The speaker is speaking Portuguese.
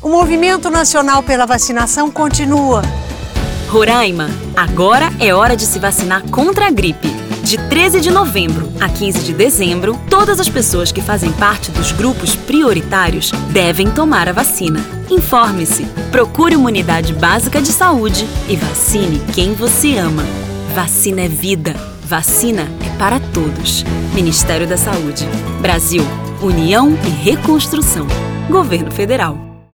O movimento nacional pela vacinação continua. Roraima, agora é hora de se vacinar contra a gripe. De 13 de novembro a 15 de dezembro, todas as pessoas que fazem parte dos grupos prioritários devem tomar a vacina. Informe-se, procure uma unidade básica de saúde e vacine quem você ama. Vacina é vida. Vacina é para todos. Ministério da Saúde. Brasil, União e Reconstrução. Governo Federal.